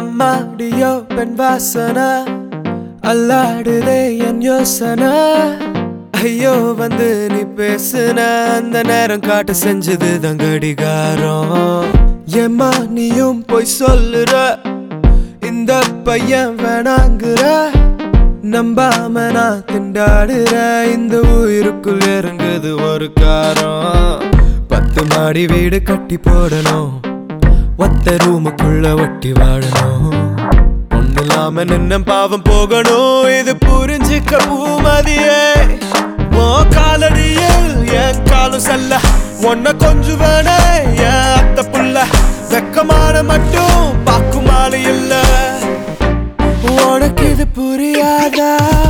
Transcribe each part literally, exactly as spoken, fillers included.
அம்மாடியோ பெண் வாசனா அல்லாடுதே என் யோசனா. ஐயோ வந்து நீ பேசுன அந்த நேரம் காட்டு செஞ்சது தான் கடிகாரம். ஏம்மா நீயும் போய் சொல்லுற இந்த பையன் வேணாங்குற. நம்பாம நான் திண்டாடுற இந்த உயிருக்குள் இறங்குது ஒரு காரம். பத்து மாடி வீடு கட்டி போடணும், ஒத்த ரூமுக்குள்ள ஒட்டி வாழணும். ஒண்ணு இல்லாம நின்ன பாவம் போகணும், இது புரிஞ்சுக்க பூமதியே. ஓ காலடியில் என் காலம் செல்ல ஒன்ன கொஞ்சம் வேணே என் அத்த புள்ள. வெக்கமான மட்டும் பாக்குமாறு இல்ல, உனக்கு இது புரியாதா?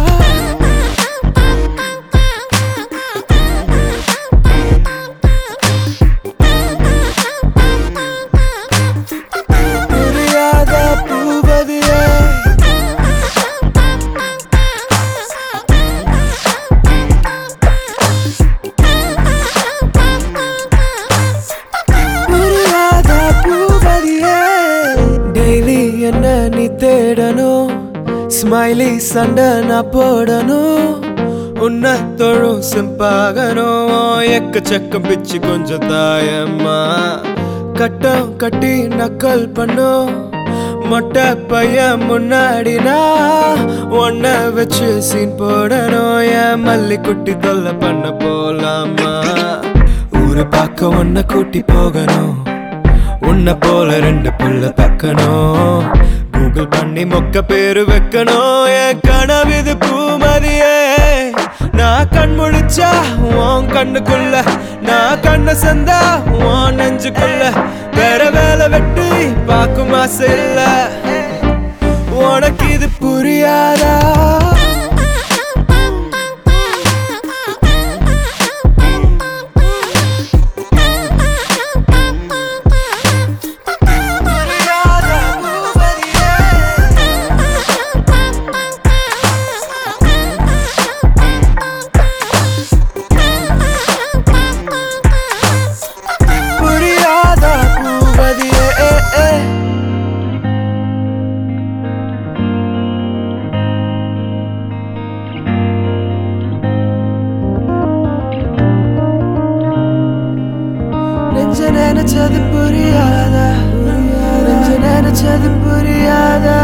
என்ன நீ தேடணும், ஸ்மைலி சண்டை நான் போடணும். உன்னை தொழும் சிம்பாகணும், எக்கச்சக்கம் பிச்சு கொஞ்சம் தாயம்மா. கட்டம் கட்டி நக்கல் பண்ணும் மொட்டை பையன் முன்னாடினா ஒன்ன வச்சு சீன் போடணும். என் மல்லி குட்டி தொல்லை பண்ண போலாமா? ஊரு பார்க்க ஒன்ன கூட்டி போகணும், உன்னை போல ரெண்டு புள்ள பக்கணும். கூகுள் பண்ணி மொக்க பேரு வைக்கணும். என் கனவிது பூமதியே. நான் கண் முழிச்சா உன் கண்ணுக்குள்ள, நான் கண்ண சந்தா உன் நெஞ்சுக்குள்ள. வேற வேலை வெட்டி பார்க்கும் ஆசை இல்ல, உனக்கு இது புரியாதா? நெஞ்ச நினைச்சது புரியாதா, நெஞ்ச நினைச்சது புரியாதா.